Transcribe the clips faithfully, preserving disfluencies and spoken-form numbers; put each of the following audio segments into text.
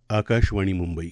आकाशवाणी मुंबई.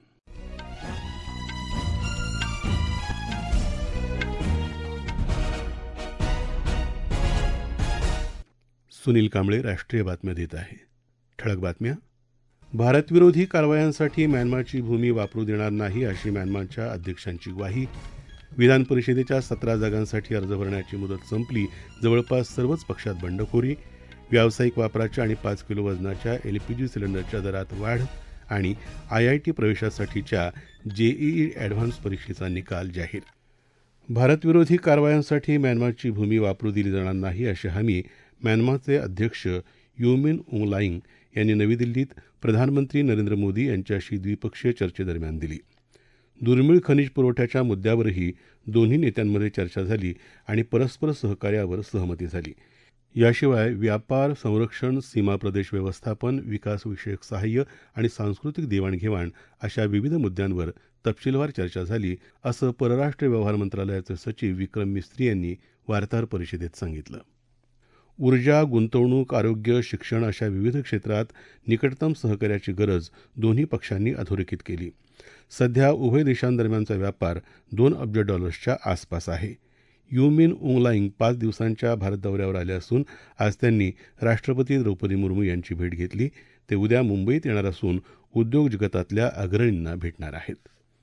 सुनील कांबळे राष्ट्रीय बातम्या देत आहे. ठळक बातम्या. भारतविरोधी कारवायांसाठी म्यानमारची भूमी वापरू देणार नाही अशी म्यानमारच्या अध्यक्षांची ग्वाही. विधान परिषदेच्या सतरा जागांसाठी अर्ज भरण्याची मुदत संपली. जवळपास सर्वच पक्षात बंडखोरी. व्यावसायिक वापराच्या आणि पाच किलो वजनाच्या एलपीजी सिलेंडरच्या दरात वाढ आणि आयआयटी प्रवेशासाठीच्या जेईई ॲडव्हान्स परीक्षेचा निकाल जाहीर. भारतविरोधी कारवायांसाठी म्यानमारची भूमी वापरू दिली जाणार नाही अशी हमी म्यानमारचे अध्यक्ष यू मिन ऑंग लाईंग यांनी नवी दिल्लीत प्रधानमंत्री नरेंद्र मोदी यांच्याशी द्विपक्षीय चर्चेदरम्यान दिली. दुर्मिळ खनिज पुरवठ्याच्या मुद्द्यावरही दोन्ही नेत्यांमध्ये चर्चा झाली आणि परस्पर सहकार्यावर सहमती झाली. याशिवाय व्यापार, संरक्षण, सीमा प्रदेश व्यवस्थापन, विकासविषयक सहाय्य आणि सांस्कृतिक देवाणघेवाण अशा विविध मुद्द्यांवर तपशीलवार चर्चा झाली, असं परराष्ट्र व्यवहार मंत्रालयाचे सचिव विक्रम मिस्त्री यांनी वार्ताहर परिषदेत सांगितलं. ऊर्जा, गुंतवणूक, आरोग्य, शिक्षण अशा विविध क्षेत्रात निकटतम सहकार्याची गरज दोन्ही पक्षांनी अधोरेखित केली. सध्या उभय देशांदरम्यानचा व्यापार दोन अब्ज डॉलर्सच्या आसपास आहे. यू मिन ऑंग लाईंग पाच दिवसांच्या भारत दौऱ्यावर आले असून आज त्यांनी राष्ट्रपती द्रौपदी मुर्मू यांची भेट घेतली. ते उद्या मुंबईत येणार असून उद्योग जगतातल्या अग्रणींना भेटणार आहेत.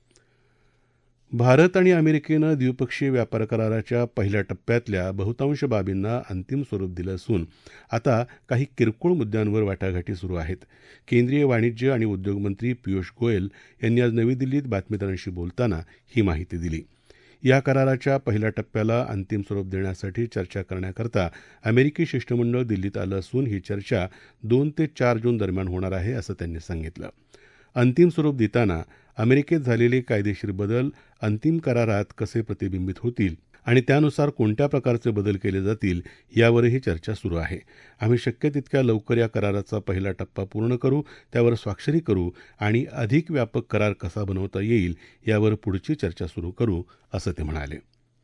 भारत आणि अमेरिकेनं द्विपक्षीय व्यापार कराराच्या पहिल्या टप्प्यातल्या बहुतांश बाबींना अंतिम स्वरूप दिलं असून आता काही किरकोळ मुद्द्यांवर वाटाघाटी सुरू आहेत. केंद्रीय वाणिज्य आणि उद्योग मंत्री पियुष गोयल यांनी आज नवी दिल्लीत बातमीदारांशी बोलताना ही माहिती दिली. या कराराच्या पहिल्या टप्प्याला अंतिम स्वरूप देण्यासाठी चर्चा करण्याकरता अमेरिकी शिष्टमंडळ दिल्लीत आलं असून ही चर्चा दोन ते चार जून दरम्यान होणार आहे असं त्यांनी सांगितलं. अंतिम स्वरूप देताना अमेरिकेत झालेले कायदेशीर बदल अंतिम करारात कसे प्रतिबिंबित होतील आणि त्यानुसार कोणत्या प्रकारचे बदल केले जातील यावरही चर्चा सुरू आहे. आम्ही शक्य तितक्या लवकर या कराराचा पहिला टप्पा पूर्ण करू, त्यावर स्वाक्षरी करू आणि अधिक व्यापक करार कसा बनवता येईल यावर पुढची चर्चा सुरू करू, असं ते म्हणाले.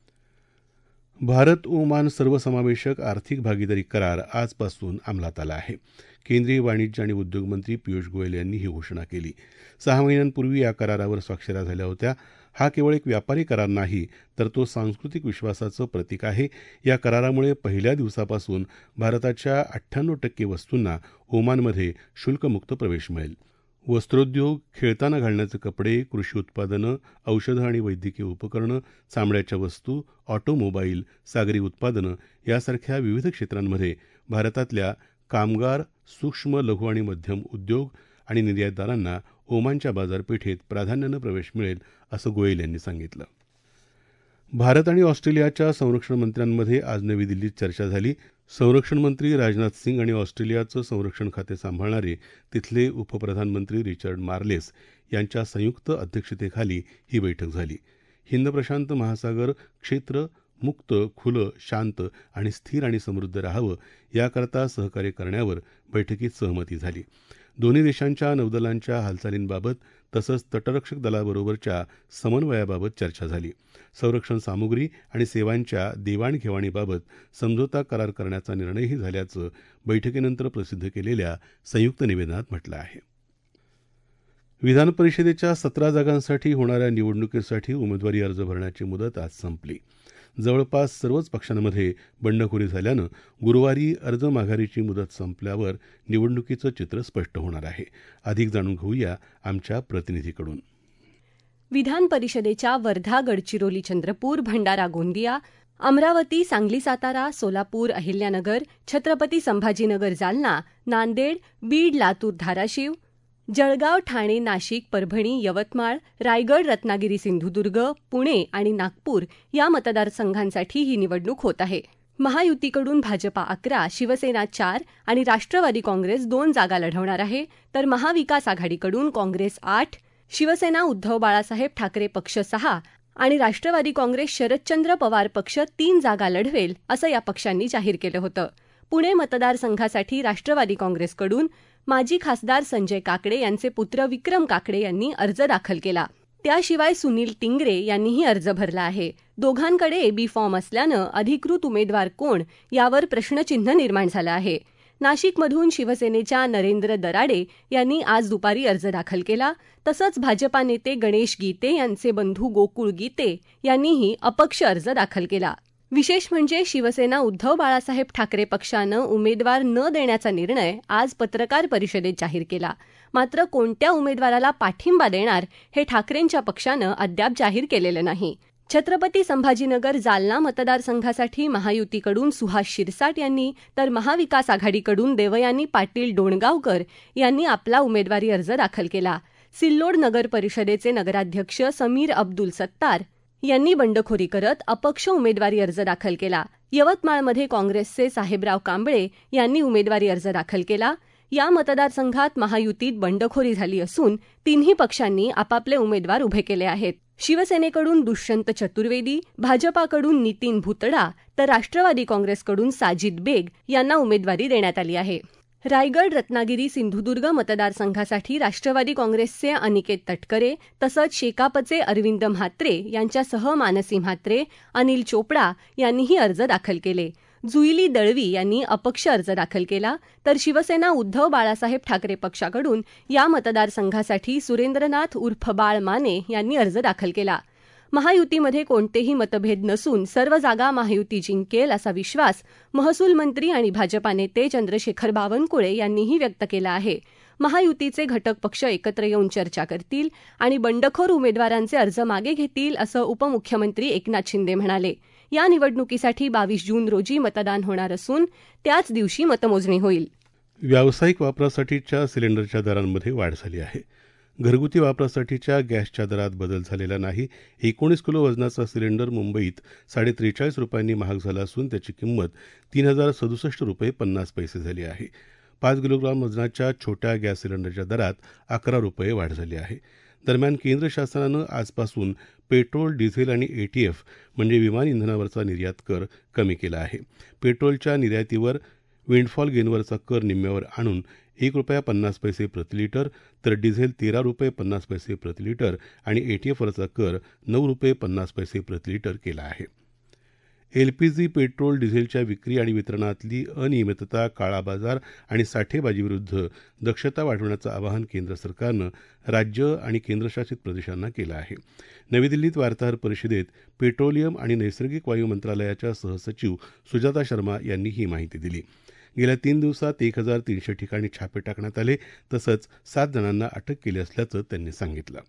भारत ओमान सर्वसमावेशक आर्थिक भागीदारी करार आजपासून अंमलात आला आहे. केंद्रीय वाणिज्य आणि उद्योग मंत्री पियुष गोयल यांनी ही घोषणा केली. सहा महिन्यांपूर्वी या करारावर स्वाक्षऱ्या झाल्या होत्या. हा केवळ एक व्यापारी करार नाही, तर तो सांस्कृतिक विश्वासाचं प्रतीक आहे. या करारामुळे पहिल्या दिवसापासून भारताच्या अठ्ठ्याण्णव टक्के वस्तूंना ओमानमध्ये शुल्कमुक्त प्रवेश मिळेल. वस्त्रोद्योग, खेळताना घालण्याचे कपडे, कृषी उत्पादनं, औषधं आणि वैद्यकीय उपकरणं, चामड्याच्या वस्तू, ऑटोमोबाईल, सागरी उत्पादनं यासारख्या विविध क्षेत्रांमध्ये भारतातल्या कामगार, सूक्ष्म, लघु आणि मध्यम उद्योग आणि निर्यातदारांना ओमानच्या बाजारपेठेत प्राधान्यानं प्रवेश मिळेल, असं गोयल यांनी सांगितलं. भारत आणि ऑस्ट्रेलियाच्या संरक्षण मंत्र्यांमध्ये आज नवी दिल्लीत चर्चा झाली. संरक्षण मंत्री राजनाथ सिंग आणि ऑस्ट्रेलियाचं संरक्षण खाते सांभाळणारे तिथले उपप्रधानमंत्री रिचर्ड मार्लेस यांच्या संयुक्त अध्यक्षतेखाली ही बैठक झाली. हिंद प्रशांत महासागर क्षेत्र मुक्त, खुलं, शांत आणि स्थिर आणि समृद्ध राहावं याकरता सहकार्य करण्यावर बैठकीत सहमती झाली. दोन्ही देशांच्या नौदलांच्या हालचालींबाबत तसंच तटरक्षक दलाबरोबरच्या समन्वयाबाबत चर्चा झाली. संरक्षण सामुग्री आणि सेवांच्या देवाणघेवाणीबाबत समझोता करार करण्याचा निर्णयही झाल्याचं बैठकीनंतर प्रसिद्ध केलेल्या संयुक्त निवेदनात म्हटलं आहे. विधान परिषदेच्या सतरा जागांसाठी होणाऱ्या निवडणुकीसाठी उमेदवारी अर्ज भरण्याची मुदत आज संपली. जवळपास सर्वच पक्षांमध्ये बंडखोरी झाल्यानं गुरुवारी अर्ज माघारीची मुदत संपल्यावर निवडणुकीचं चित्र स्पष्ट होणार आहे. अधिक जाणून घेऊया आमच्या प्रतिनिधीकडून. विधान परिषदेच्या वर्धा, गडचिरोली, चंद्रपूर, भंडारा, गोंदिया, अमरावती, सांगली, सातारा, सोलापूर, अहिल्यानगर, छत्रपती संभाजीनगर, जालना, नांदेड, बीड, लातूर, धाराशिव, जळगाव, ठाणे, नाशिक, परभणी, यवतमाळ, रायगड, रत्नागिरी, सिंधुदुर्ग, पुणे आणि नागपूर या मतदारसंघांसाठी ही निवडणूक होत आहे. महायुतीकडून भाजपा अकरा, शिवसेना चार आणि राष्ट्रवादी काँग्रेस दोन जागा लढवणार आहे, तर महाविकास आघाडीकडून काँग्रेस आठ, शिवसेना उद्धव बाळासाहेब ठाकरे पक्ष सहा आणि राष्ट्रवादी काँग्रेस शरदचंद्र पवार पक्ष तीन जागा लढवेल, असं या पक्षांनी जाहीर केलं होतं. पुणे मतदारसंघासाठी राष्ट्रवादी काँग्रेसकडून माजी खासदार संजय काकडे यांचे पुत्र विक्रम काकडे यांनी अर्ज दाखल केला. त्याशिवाय सुनील टिंगरे यांनीही अर्ज भरला आहे. दोघांकडे एबी फॉर्म असल्यानं अधिकृत उमेदवार कोण यावर प्रश्नचिन्ह निर्माण झालं आहे. नाशिकमधून शिवसेनेच्या नरेंद्र दराडे यांनी आज दुपारी अर्ज दाखल केला. तसंच भाजपा नेते गणेश गीते यांचे बंधू गोकुळ गीते यांनीही अपक्ष अर्ज दाखल केला. विशेष म्हणजे शिवसेना उद्धव बाळासाहेब ठाकरे पक्षानं उमेदवार न देण्याचा निर्णय आज पत्रकार परिषदेत जाहीर केला. मात्र कोणत्या उमेदवाराला पाठिंबा देणार हे ठाकरेंच्या पक्षानं अद्याप जाहीर केलेलं नाही. छत्रपती संभाजीनगर जालना मतदारसंघासाठी महायुतीकडून सुहास शिरसाट यांनी तर महाविकास आघाडीकडून देवयानी पाटील डोणगावकर यांनी आपला उमेदवारी अर्ज दाखल केला. सिल्लोड नगर परिषदेचे नगराध्यक्ष समीर अब्दुल सत्तार यांनी बंडखोरी करत अपक्ष उमेदवारी अर्ज दाखल केला. यवतमाळमध्ये काँग्रेसचे साहेबराव कांबळे यांनी उमेदवारी अर्ज दाखल केला. या मतदारसंघात महायुतीत बंडखोरी झाली असून तिन्ही पक्षांनी आपापले उमेदवार उभे केले आहेत. शिवसेनेकडून दुष्यंत चतुर्वेदी, भाजपाकडून नितीन भुतडा तर राष्ट्रवादी काँग्रेसकडून साजिद बेग यांना उमेदवारी देण्यात आली आहे. रायगड, रत्नागिरी, सिंधुदुर्ग मतदारसंघासाठी राष्ट्रवादी काँग्रेसचे अनिकेत तटकरे तसंच शेकापचे अरविंद म्हात्रे यांच्यासह मानसी म्हात्रे, अनिल चोपडा यांनीही अर्ज दाखल केले. जुईली दळवी यांनी अपक्ष अर्ज दाखल केला. तर शिवसेना उद्धव बाळासाहेब ठाकरे पक्षाकडून या मतदारसंघासाठी सुरेंद्रनाथ उर्फ बाळ माने यांनी अर्ज दाखल केला. महायुतीमध्ये कोणतेही मतभेद नसून सर्व जागा महायुती जिंकेल असा विश्वास महसूल मंत्री आणि भाजपा नेते चंद्रशेखर बावनकुळे यांनीही व्यक्त केला आहे. महायुतीचे घटक पक्ष एकत्र येऊन चर्चा करतील आणि बंडखोर उमेदवारांचे अर्ज मागे घेतील असं उपमुख्यमंत्री एकनाथ शिंदे म्हणाले. या निवडणुकीसाठी बावीस जून रोजी मतदान होणार असून त्याच दिवशी मतमोजणी होईल. व्यावसायिक वापरासाठीच्या सिलेंडरच्या दरांमध्ये वाढ झाली आहे. घरगुती वापरासाठीच्या गॅसच्या दरात बदल झालेला नाही. एकोणीस किलो वजनाचा सिलेंडर मुंबईत साडे त्रेचाळीस रुपयांनी महाग झाला असून त्याची किंमत तीन हजार सदुसष्ट रुपये पन्नास पैसे झाली आहे. पाच किलोग्राम वजनाच्या छोट्या गॅस सिलेंडरच्या दरात अकरा रुपये वाढ झाली आहे. दरम्यान केंद्र शासनानं आजपासून पेट्रोल, डिझेल आणि एटीएफ म्हणजे विमान इंधनावरचा निर्यात कर कमी केला आहे. पेट्रोलच्या निर्यातीवर विंडफॉल गेनवरचा कर निम्म्यावर आणून एक रुपया पन्नास पैसे प्रतिलिटर तर डिझेल तेरा रुपये पन्नास पैसे प्रतिलिटर आणि एटीएफवरचा कर नऊ रुपये पन्नास पैसे प्रतिलिटर केला आहे. एलपीजी, पेट्रोल, डिझेलच्या विक्री आणि वितरणातली अनियमितता, काळा बाजार आणि साठेबाजीविरुद्ध दक्षता वाढवण्याचं आवाहन केंद्र सरकारनं राज्य आणि केंद्रशासित प्रदेशांना केलं आहे. नवी दिल्लीत वार्ताहर परिषदेत पेट्रोलियम आणि नैसर्गिक वायू मंत्रालयाच्या सहसचिव सुजाता शर्मा यांनी ही माहिती दिली. गेल्या तीन दिवसात एक हजार तीनशे ठिकाणी छापे टाकण्यात आले तसंच सात जणांना अटक केली असल्याचं त्यांनी सांगितलं.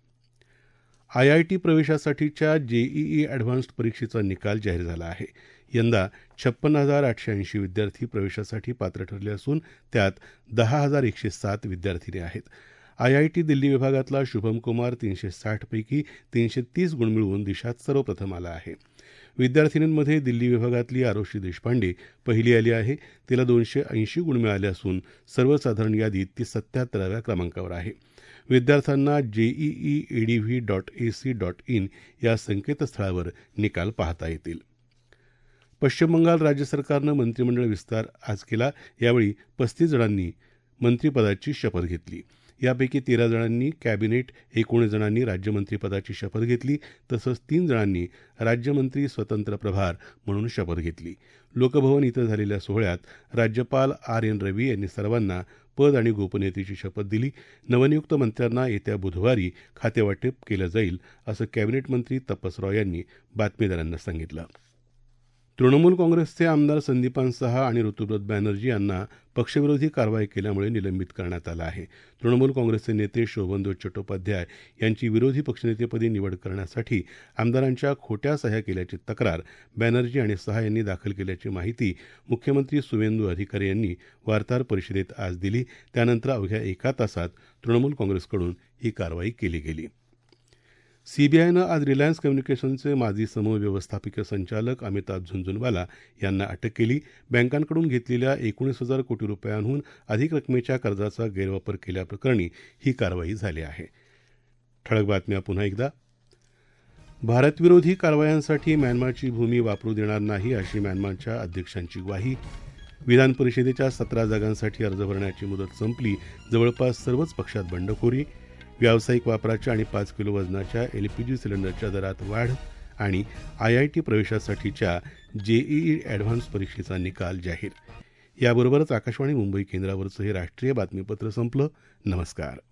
आयआयटी प्रवेशासाठीच्या जेईई ॲडव्हान्स्ड परीक्षेचा निकाल जाहीर झाला आहे. यंदा छप्पन्न हजार आठशे ऐंशी विद्यार्थी प्रवेशासाठी पात्र ठरले असून त्यात दहा हजार एकशे सात विद्यार्थिनी आहेत. आयआयटी दिल्ली विभागातला शुभम कुमार तीनशे साठ पैकी तीनशे तीस गुण मिळवून देशात सर्वप्रथम आला आहे. विद्यार्थिनींमध्ये दिल्ली विभागातली आरोशी देशपांडे पहिली आली आहे. तिला दोनशे ऐंशी गुण मिळाले असून सर्वसाधारण यादीत ती सत्याहत्तराव्या क्रमांकावर आहे. विद्यार्थ्यांना JEE ADV dot AC dot in या संकेतस्थळावर निकाल पाहता येतील. पश्चिम बंगाल राज्य सरकारनं मंत्रिमंडळ विस्तार आज केला. यावेळी पस्तीस जणांनी मंत्रिपदाची शपथ घेतली. यापैकी तेरा जणांनी कॅबिनेट, एकोणीस जणांनी राज्यमंत्रीपदाची शपथ घेतली तसंच तीन जणांनी राज्यमंत्री स्वतंत्र प्रभार म्हणून शपथ घेतली. लोकभवन इथं झालेल्या सोहळ्यात राज्यपाल आर एन रवी यांनी सर्वांना पद आणि गोपनीयतेची शपथ दिली. नवनियुक्त मंत्र्यांना येत्या बुधवारी खातेवाटप केलं जाईल असं कॅबिनेट मंत्री तपसराव यांनी बातमीदारांना सांगितलं. तृणमूल काँग्रेसचे आमदार संदीपान सहा आणि ऋतुव्रत बॅनर्जी यांना पक्षविरोधी कारवाई केल्यामुळे निलंबित करण्यात आलं आहे. तृणमूल काँग्रेसचे नेते शोभनदेव चट्टोपाध्याय यांची विरोधी पक्षनेतेपदी निवड करण्यासाठी आमदारांच्या खोट्या सह्या केल्याची तक्रार बॅनर्जी आणि सहा यांनी दाखल केल्याची माहिती मुख्यमंत्री सुवेंदू अधिकारी यांनी वार्ताहर परिषदेत आज दिली. त्यानंतर अवघ्या एका तासात तृणमूल काँग्रेसकडून ही कारवाई केली गेली. सीबीआयनं आज रिलायन्स कम्युनिकेशनचे माजी समव्यवस्थापकीय संचालक अमिताभ झुंझुनवाला यांना अटक केली. बँकांकडून घेतलेल्या एकोणीस हजार कोटी रुपयांहून अधिक रकमेच्या कर्जाचा गैरवापर केल्याप्रकरणी ही कारवाई झाली आहे. ठळक बातम्या पुन्हा एकदा. भारतविरोधी कारवायांसाठी म्यानमारची भूमी वापरू देणार नाही अशी म्यानमारच्या अध्यक्षांची ग्वाही. विधान परिषदेच्या सतरा जागांसाठी अर्ज भरण्याची मुदत संपली. जवळपास सर्वच पक्षात बंडखोरी. व्यावसायिक वापराच्या आणि पाच किलो वजनाच्या एलपीजी सिलेंडरच्या दरात वाढ आणि आयआयटी प्रवेशासाठीच्या जेईई ॲडव्हान्स परीक्षेचा निकाल जाहीर. याबरोबरच आकाशवाणी मुंबई केंद्रावरचं हे राष्ट्रीय बातमीपत्र संपलं. नमस्कार.